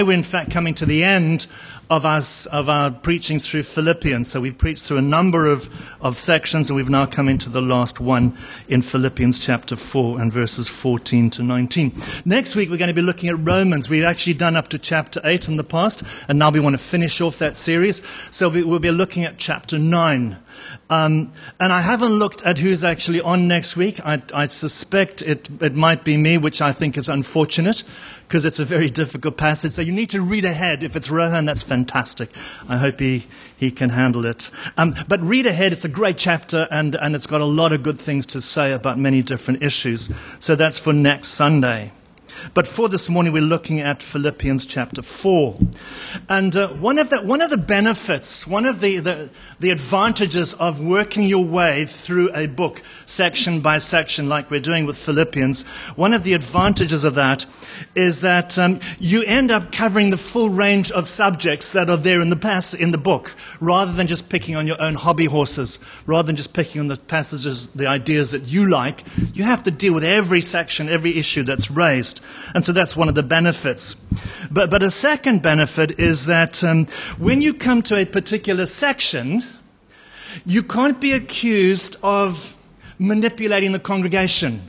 We're in fact coming to the end of our preaching through Philippians. So we've preached through a number of sections, and we've now come into the last one in Philippians chapter 4 and verses 14 to 19. Next week we're going to be looking at Romans. We've actually done up to chapter 8 in the past, and now we want to finish off that series. So we'll be looking at chapter 9. And I haven't looked at who's actually on next week. I suspect it might be me, which I think is unfortunate, because it's a very difficult passage. So you need to read ahead. If it's Rohan, that's fantastic. I hope he can handle it. But read ahead. It's a great chapter, and it's got a lot of good things to say about many different issues. So that's for next Sunday. But for this morning, we're looking at Philippians chapter 4. And one of the benefits, one of the advantages of working your way through a book, section by section, like we're doing with Philippians, one of the advantages of that is that you end up covering the full range of subjects that are there in the book, rather than just picking on your own hobby horses, rather than just picking on the passages, the ideas that you like. You have to deal with every section, every issue that's raised. And so that's one of the benefits. But a second benefit is that when you come to a particular section, you can't be accused of manipulating the congregation.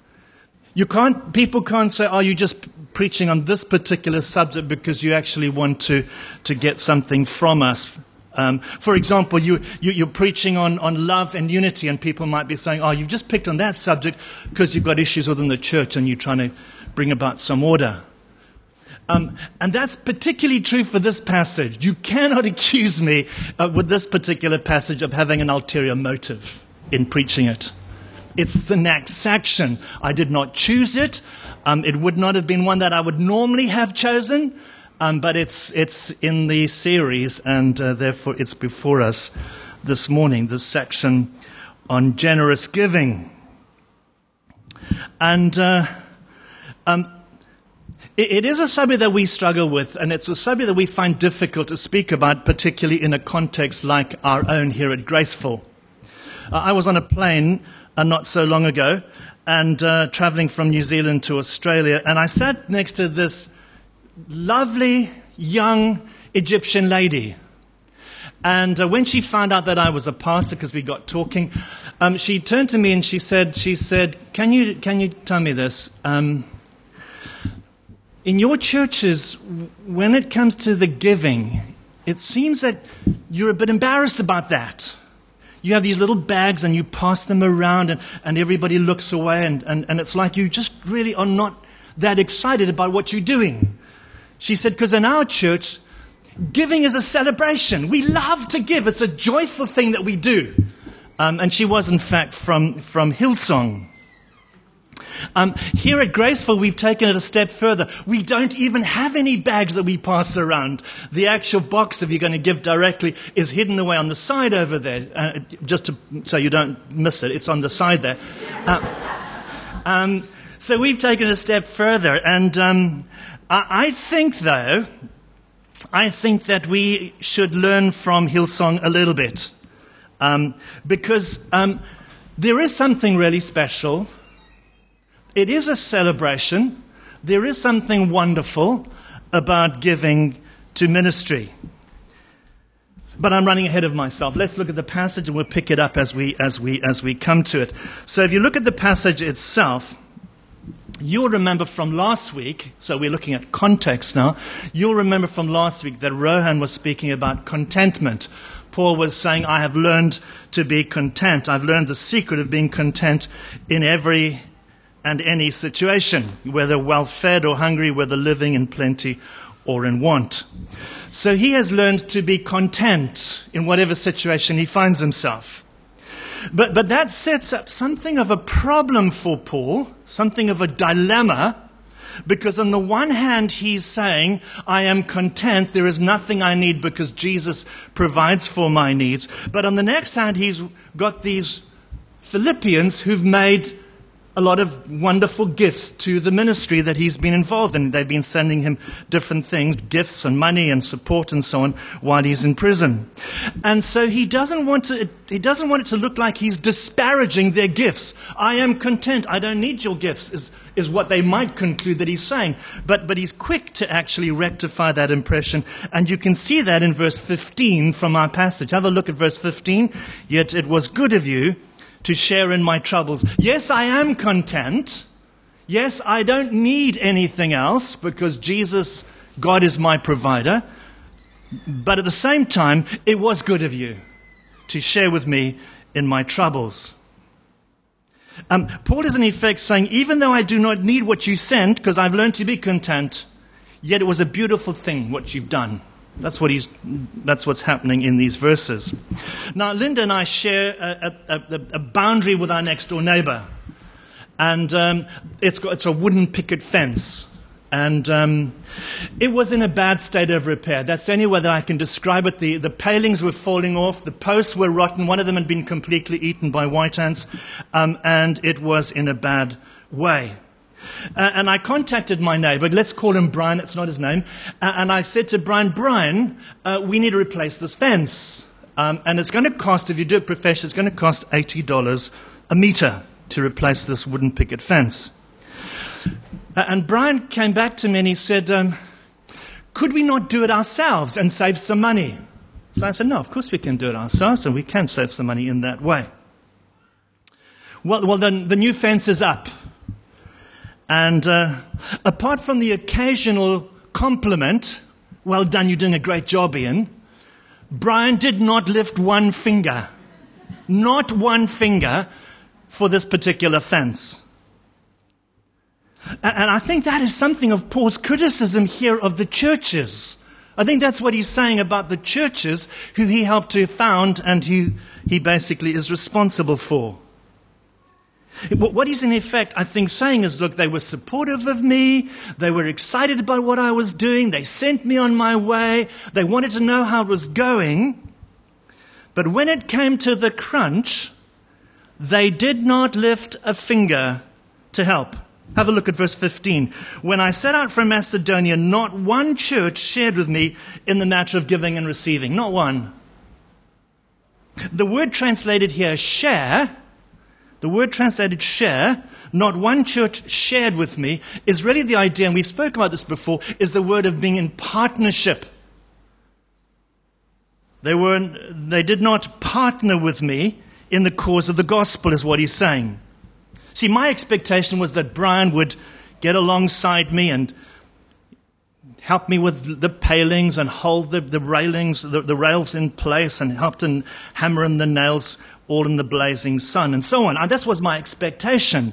People can't say, "Oh, you're just preaching on this particular subject because you actually want to get something from us." For example, you're preaching on love and unity, and people might be saying, "Oh, you've just picked on that subject because you've got issues within the church and you're trying to bring about some order." And that's particularly true for this passage. You cannot accuse me with this particular passage of having an ulterior motive in preaching it. It's the next section. I did not choose it. It would not have been one that I would normally have chosen, but it's in the series, and therefore it's before us this morning, this section on generous giving. And it is a subject that we struggle with, and it's a subject that we find difficult to speak about, particularly in a context like our own here at Graceful. I was on a plane not so long ago, and traveling from New Zealand to Australia, and I sat next to this lovely, young Egyptian lady. And when she found out that I was a pastor, because we got talking, she turned to me and she said, "Can you tell me this? In your churches, when it comes to the giving, it seems that you're a bit embarrassed about that. You have these little bags and you pass them around and everybody looks away and it's like you just really are not that excited about what you're doing." She said, "Because in our church, giving is a celebration. We love to give. It's a joyful thing that we do." And she was, in fact, from Hillsong. Here at Graceful, we've taken it a step further. We don't even have any bags that we pass around. The actual box, if you're going to give directly, is hidden away on the side over there, so you don't miss it. It's on the side there. So we've taken it a step further, and I think that we should learn from Hillsong a little bit, because there is something really special. It is a celebration. There is something wonderful about giving to ministry. But I'm running ahead of myself. Let's look at the passage and we'll pick it up as we come to it. So if you look at the passage itself, you'll remember from last week, so we're looking at context now, you'll remember from last week that Rohan was speaking about contentment. Paul was saying, "I have learned to be content. I've learned the secret of being content in every and any situation, whether well-fed or hungry, whether living in plenty or in want." So he has learned to be content in whatever situation he finds himself. But that sets up something of a problem for Paul, something of a dilemma, because on the one hand he's saying, "I am content, there is nothing I need because Jesus provides for my needs." But on the next hand he's got these Philippians who've made a lot of wonderful gifts to the ministry that he's been involved in. They've been sending him different things, gifts and money and support and so on, while he's in prison. And so he doesn't want it to look like he's disparaging their gifts. I am content. I don't need your gifts, is what they might conclude that he's saying. But he's quick to actually rectify that impression. And you can see that in verse 15 from our passage. Have a look at verse 15. Yet it was good of you to share in my troubles. Yes, I am content. Yes, I don't need anything else because Jesus, God, is my provider. But at the same time, it was good of you to share with me in my troubles. Paul is in effect saying, even though I do not need what you sent, because I've learned to be content, yet it was a beautiful thing what you've done. That's what's happening in these verses. Now, Linda and I share a boundary with our next door neighbor. And it's a wooden picket fence. And it was in a bad state of repair. That's the only way that I can describe it. The palings were falling off. The posts were rotten. One of them had been completely eaten by white ants. And it was in a bad way. And I contacted my neighbor. Let's call him Brian. That's not his name. And I said to Brian, we need to replace this fence. And it's going to cost, if you do it professionally, it's going to cost $80 a meter to replace this wooden picket fence. And Brian came back to me and he said, could we not do it ourselves and save some money? So I said, no, of course we can do it ourselves and we can save some money in that way. Well, then the new fence is up. And apart from the occasional compliment, well done, you're doing a great job, Ian, Brian did not lift one finger. Not one finger for this particular fence. And I think that is something of Paul's criticism here of the churches. I think that's what he's saying about the churches who he helped to found and who he basically is responsible for. What he's in effect, I think, saying is, look, they were supportive of me. They were excited about what I was doing. They sent me on my way. They wanted to know how it was going. But when it came to the crunch, they did not lift a finger to help. Have a look at verse 15. When I set out from Macedonia, not one church shared with me in the matter of giving and receiving. Not one. The word translated here, share, the word translated share, not one church shared with me, is really the idea, and we've spoken about this before, is the word of being in partnership. They did not partner with me in the cause of the gospel, is what he's saying. See, my expectation was that Brian would get alongside me and help me with the palings and hold the railings, the rails in place and help to hammer in the nails all in the blazing sun and so on. And that was my expectation.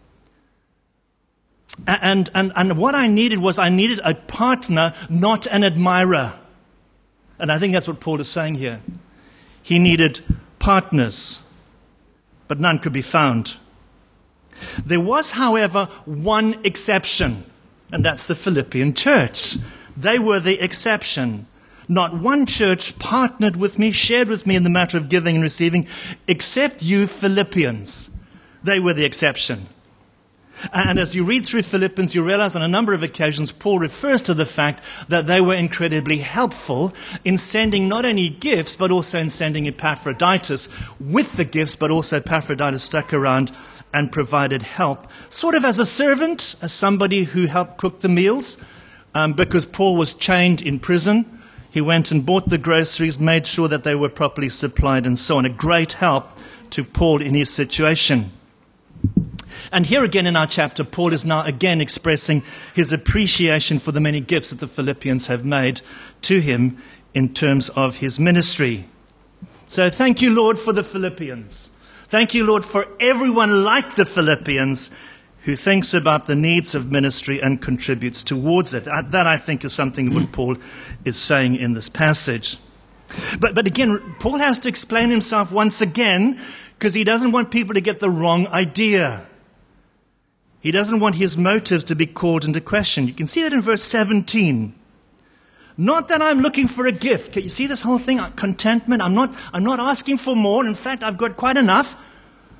And what I needed was a partner, not an admirer. And I think that's what Paul is saying here. He needed partners, but none could be found. There was, however, one exception, and that's the Philippian church. They were the exception. Not one church partnered with me, shared with me in the matter of giving and receiving, except you Philippians. They were the exception. And as you read through Philippians, you realize on a number of occasions, Paul refers to the fact that they were incredibly helpful in sending not only gifts, but also in sending Epaphroditus with the gifts, but also Epaphroditus stuck around and provided help, sort of as a servant, as somebody who helped cook the meals, because Paul was chained in prison. He went and bought the groceries, made sure that they were properly supplied and so on. A great help to Paul in his situation. And here again in our chapter, Paul is now again expressing his appreciation for the many gifts that the Philippians have made to him in terms of his ministry. So thank you, Lord, for the Philippians. Thank you, Lord, for everyone like the Philippians who thinks about the needs of ministry and contributes towards it. That, I think, is something what Paul is saying in this passage. But again, Paul has to explain himself once again because he doesn't want people to get the wrong idea. He doesn't want his motives to be called into question. You can see that in verse 17. Not that I'm looking for a gift. Can you see this whole thing? Contentment. I'm not asking for more. In fact, I've got quite enough.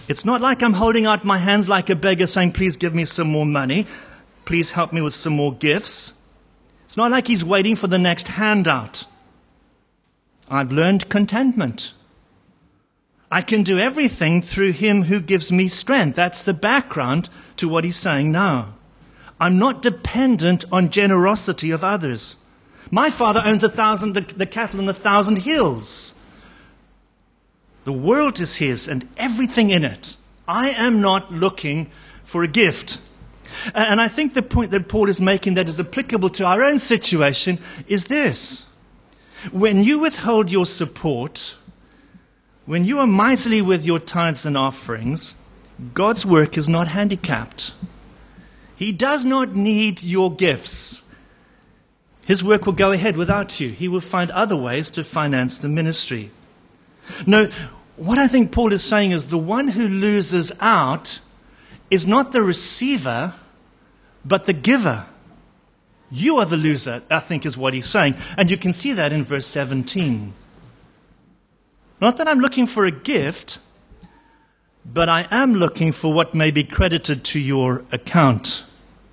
It's not like I'm holding out my hands like a beggar saying, please give me some more money. Please help me with some more gifts. It's not like he's waiting for the next handout. I've learned contentment. I can do everything through him who gives me strength. That's the background to what he's saying now. I'm not dependent on generosity of others. My father owns the cattle in 1,000 hills. The world is his and everything in it. I am not looking for a gift. And I think the point that Paul is making that is applicable to our own situation is this. When you withhold your support, when you are miserly with your tithes and offerings, God's work is not handicapped. He does not need your gifts. His work will go ahead without you. He will find other ways to finance the ministry. No, what I think Paul is saying is the one who loses out is not the receiver, but the giver. You are the loser, I think is what he's saying. And you can see that in verse 17. Not that I'm looking for a gift, but I am looking for what may be credited to your account.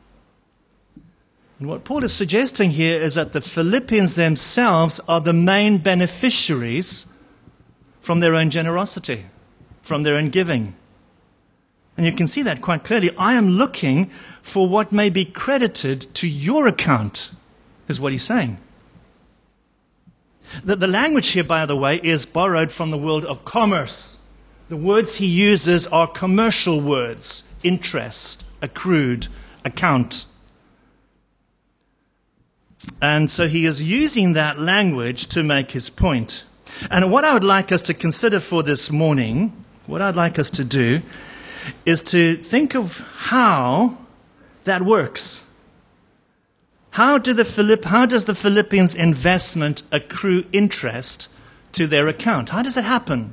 And what Paul is suggesting here is that the Philippians themselves are the main beneficiaries from their own generosity, from their own giving. And you can see that quite clearly. I am looking for what may be credited to your account, is what he's saying. The language here, by the way, is borrowed from the world of commerce. The words he uses are commercial words: interest, accrued, account. And so he is using that language to make his point. And what I would like us to consider for this morning, what I'd like us to do, is to think of how that works. How does the Philippians' investment accrue interest to their account? How does it happen?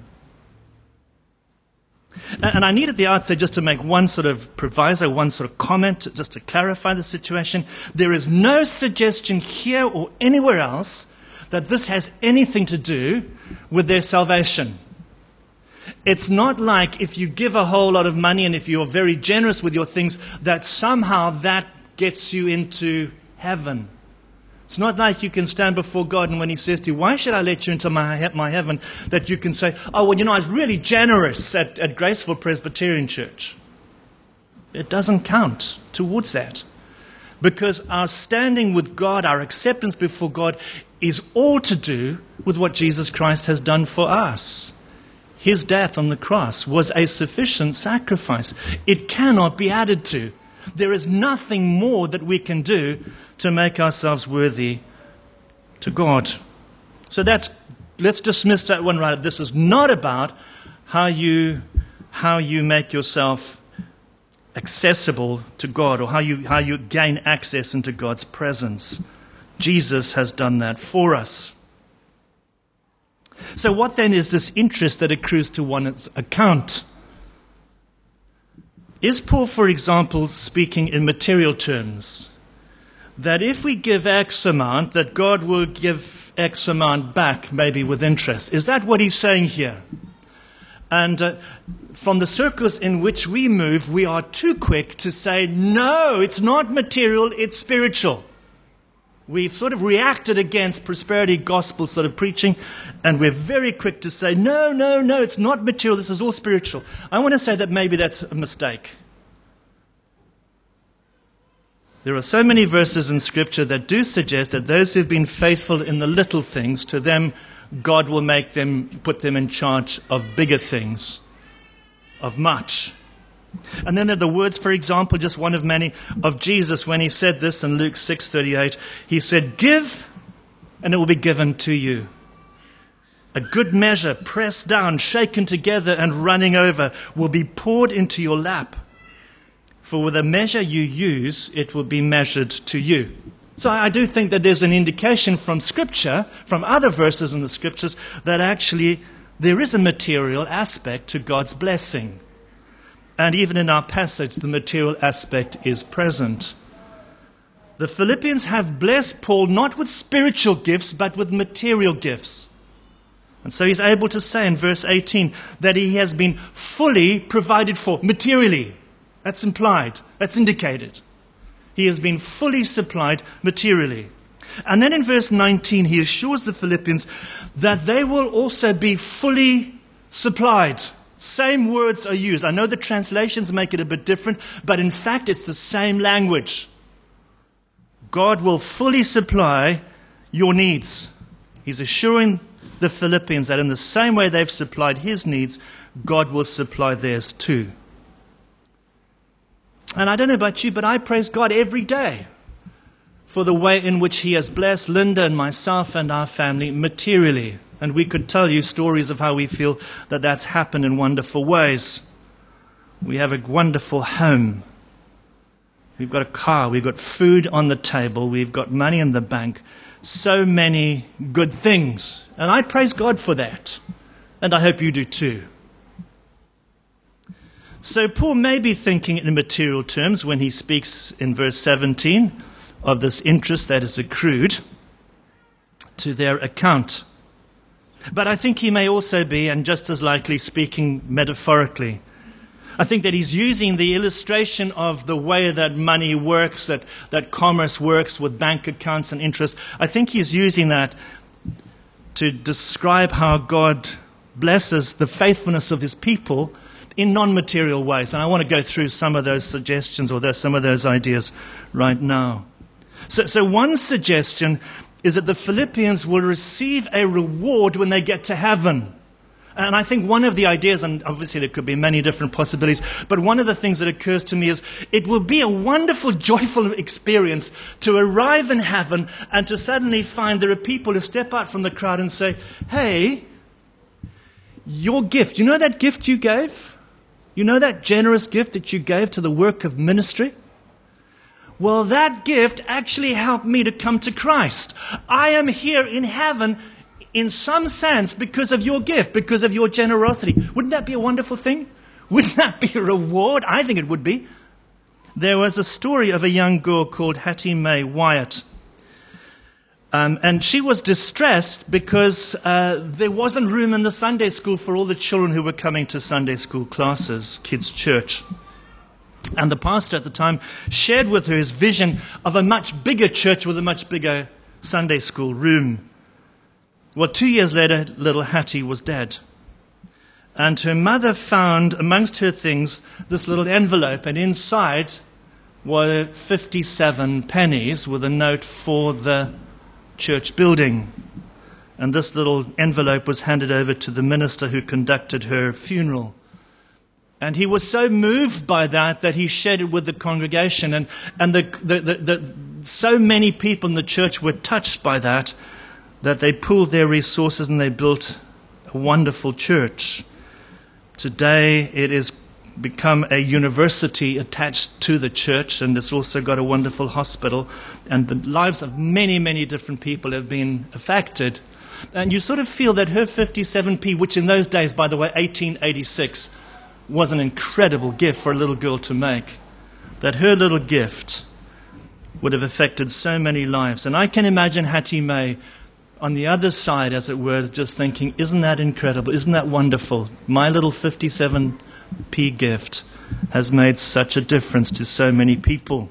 And I need at the outset just to make one sort of proviso, one sort of comment, just to clarify the situation. There is no suggestion here or anywhere else that this has anything to do with their salvation. It's not like if you give a whole lot of money and if you're very generous with your things, that somehow that gets you into heaven. It's not like you can stand before God and when he says to you, why should I let you into my heaven, that you can say, oh, well, I was really generous at Graceful Presbyterian Church. It doesn't count towards that. Because our standing with God, our acceptance before God, is all to do with what Jesus Christ has done for us. His death on the cross was a sufficient sacrifice. It cannot be added to. There is nothing more that we can do to make ourselves worthy to God. So let's dismiss that one right. This is not about how you make yourself accessible to God or how you gain access into God's presence. Jesus has done that for us. So what then is this interest that accrues to one's account? Is Paul, for example, speaking in material terms? That if we give X amount, that God will give X amount back, maybe with interest. Is that what he's saying here? And from the circles in which we move, we are too quick to say, no, it's not material, it's spiritual. We've sort of reacted against prosperity gospel sort of preaching, and we're very quick to say, no, it's not material, this is all spiritual. I want to say that maybe that's a mistake. There are so many verses in Scripture that do suggest that those who've been faithful in the little things, to them, God will put them in charge of bigger things, of much. And then there are the words, for example, just one of many, of Jesus when he said this in Luke 6:38. He said, give, and it will be given to you. A good measure, pressed down, shaken together, and running over, will be poured into your lap. For with the measure you use, it will be measured to you. So I do think that there's an indication from Scripture, from other verses in the Scriptures, that actually there is a material aspect to God's blessing. And even in our passage, the material aspect is present. The Philippians have blessed Paul not with spiritual gifts, but with material gifts. And so he's able to say in verse 18 that he has been fully provided for materially. That's implied. That's indicated. He has been fully supplied materially. And then in verse 19, he assures the Philippians that they will also be fully supplied. Same words are used. I know the translations make it a bit different, but in fact it's the same language. God will fully supply your needs. He's assuring the Philippians that in the same way they've supplied his needs, God will supply theirs too. And I don't know about you, but I praise God every day for the way in which he has blessed Linda and myself and our family materially. And we could tell you stories of how we feel that that's happened in wonderful ways. We have a wonderful home. We've got a car. We've got food on the table. We've got money in the bank. So many good things. And I praise God for that. And I hope you do too. So Paul may be thinking in material terms when he speaks in verse 17 of this interest that is accrued to their account. But I think he may also be, and just as likely, speaking metaphorically. I think that he's using the illustration of the way that money works, that commerce works with bank accounts and interest. I think he's using that to describe how God blesses the faithfulness of his people in non-material ways. And I want to go through some of those suggestions or some of those ideas right now. So one suggestion is that the Philippians will receive a reward when they get to heaven. And I think one of the ideas, and obviously there could be many different possibilities, but one of the things that occurs to me is it will be a wonderful, joyful experience to arrive in heaven and to suddenly find there are people who step out from the crowd and say, hey, your gift, you know that gift you gave? You know that generous gift that you gave to the work of ministry? Well, that gift actually helped me to come to Christ. I am here in heaven in some sense because of your gift, because of your generosity. Wouldn't that be a wonderful thing? Wouldn't that be a reward? I think it would be. There was a story of a young girl called Hattie Mae Wyatt. And she was distressed because there wasn't room in the Sunday school for all the children who were coming to Sunday school classes, kids' church. And the pastor at the time shared with her his vision of a much bigger church with a much bigger Sunday school room. Well, 2 years later, little Hattie was dead. And her mother found amongst her things this little envelope, and inside were 57 pennies with a note for the church building. And this little envelope was handed over to the minister who conducted her funeral. And he was so moved by that he shared it with the congregation. And so many people in the church were touched by that they pooled their resources and they built a wonderful church. Today it has become a university attached to the church, and it's also got a wonderful hospital. And the lives of many, many different people have been affected. And you sort of feel that her 57p, which in those days, by the way, 1886, was an incredible gift for a little girl to make, that her little gift would have affected so many lives. And I can imagine Hattie Mae on the other side, as it were, just thinking, isn't that incredible? Isn't that wonderful? My little 57p gift has made such a difference to so many people.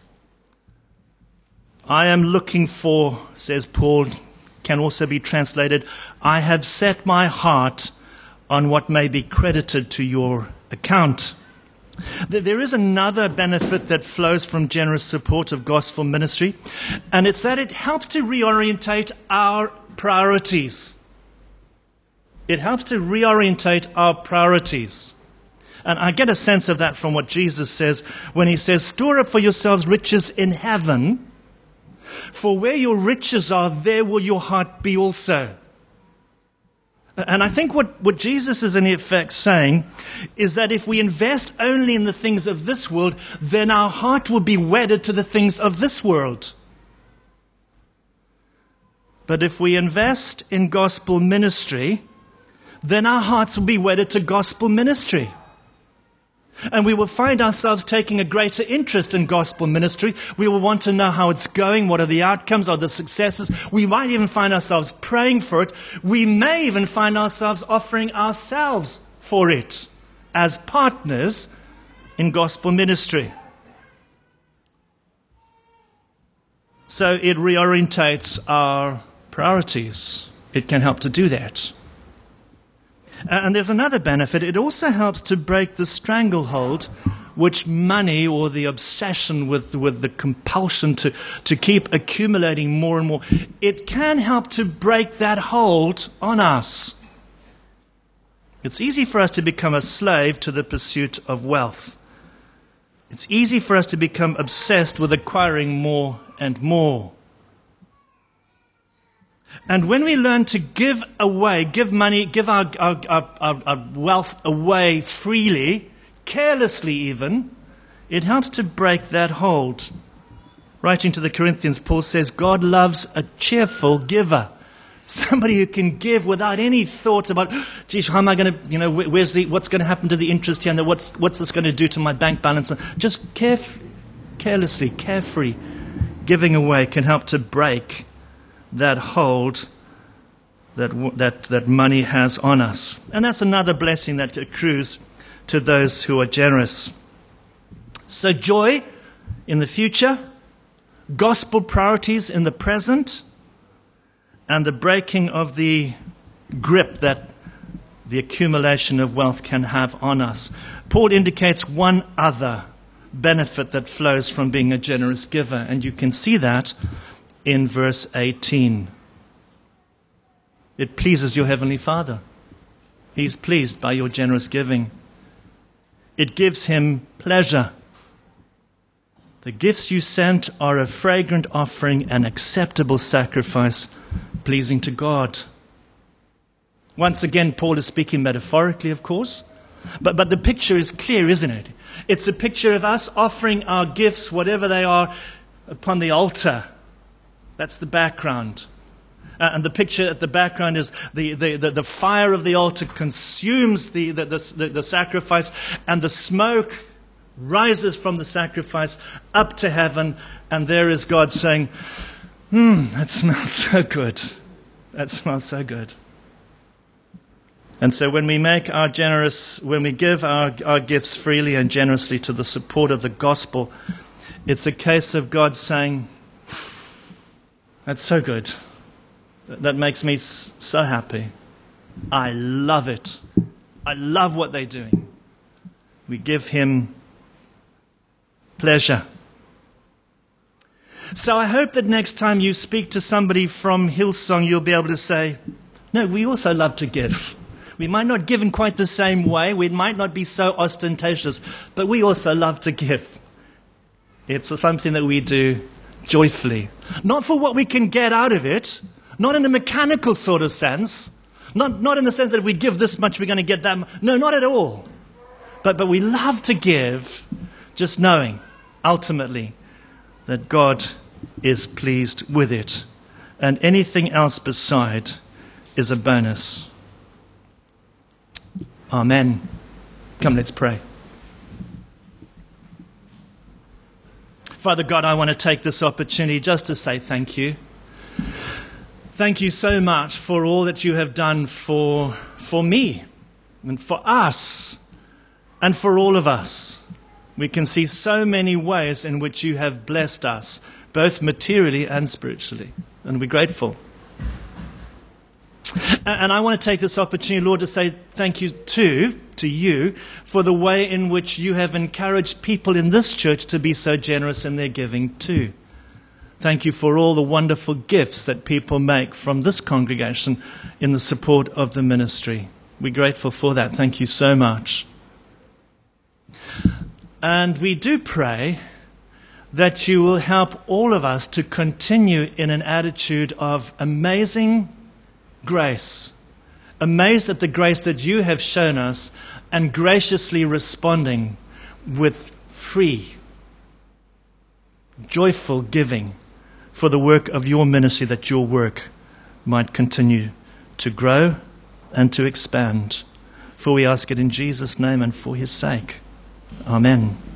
I am looking for, says Paul, can also be translated, I have set my heart on what may be credited to your account. There is another benefit that flows from generous support of gospel ministry, and it's that it helps to reorientate our priorities. It helps to reorientate our priorities. And I get a sense of that from what Jesus says when he says, store up for yourselves riches in heaven, for where your riches are, there will your heart be also. And I think what Jesus is in effect saying is that if we invest only in the things of this world, then our heart will be wedded to the things of this world. But if we invest in gospel ministry, then our hearts will be wedded to gospel ministry. And we will find ourselves taking a greater interest in gospel ministry. We will want to know how it's going, what are the outcomes, are the successes. We might even find ourselves praying for it. We may even find ourselves offering ourselves for it as partners in gospel ministry. So it reorientates our priorities. It can help to do that. And there's another benefit. It also helps to break the stranglehold which money, or the obsession with the compulsion to keep accumulating more and more, it can help to break that hold on us. It's easy for us to become a slave to the pursuit of wealth. It's easy for us to become obsessed with acquiring more and more. And when we learn to give away, give money, give our wealth away freely, carelessly even, it helps to break that hold. Writing to the Corinthians, Paul says, God loves a cheerful giver. Somebody who can give without any thoughts about, geez, how am I going to, what's going to happen to the interest here, and what's this going to do to my bank balance? Just carelessly, carefree giving away can help to break that hold that money has on us. And that's another blessing that accrues to those who are generous. So joy in the future, gospel priorities in the present, and the breaking of the grip that the accumulation of wealth can have on us. Paul indicates one other benefit that flows from being a generous giver, and you can see that in verse 18. It pleases your heavenly Father. He's pleased by your generous giving. It gives him pleasure. The gifts you sent are a fragrant offering, an acceptable sacrifice, pleasing to God. Once again, Paul is speaking metaphorically, of course, but the picture is clear, isn't it? It's a picture of us offering our gifts, whatever they are, upon the altar. That's the background. And the picture at the background is the fire of the altar consumes the sacrifice, and the smoke rises from the sacrifice up to heaven, and there is God saying, that smells so good. That smells so good. And so when we give our gifts freely and generously to the support of the gospel, it's a case of God saying, that's so good. That makes me so happy. I love it. I love what they're doing. We give him pleasure. So I hope that next time you speak to somebody from Hillsong, you'll be able to say, no, we also love to give. We might not give in quite the same way. We might not be so ostentatious, but we also love to give. It's something that we do joyfully. Not for what we can get out of it, not in a mechanical sort of sense, not in the sense that if we give this much, we're going to get that much. No, not at all. But we love to give, just knowing, ultimately, that God is pleased with it. And anything else beside is a bonus. Amen. Come, let's pray. Father God, I want to take this opportunity just to say thank you. Thank you so much for all that you have done for me and for us and for all of us. We can see so many ways in which you have blessed us, both materially and spiritually, and we're grateful. And I want to take this opportunity, Lord, to say thank you to you for the way in which you have encouraged people in this church to be so generous in their giving too. Thank you for all the wonderful gifts that people make from this congregation in the support of the ministry. We're grateful for that. Thank you so much. And we do pray that you will help all of us to continue in an attitude of amazing grace, amazed at the grace that you have shown us, and graciously responding with free, joyful giving for the work of your ministry, that your work might continue to grow and to expand. For we ask it in Jesus' name and for his sake. Amen.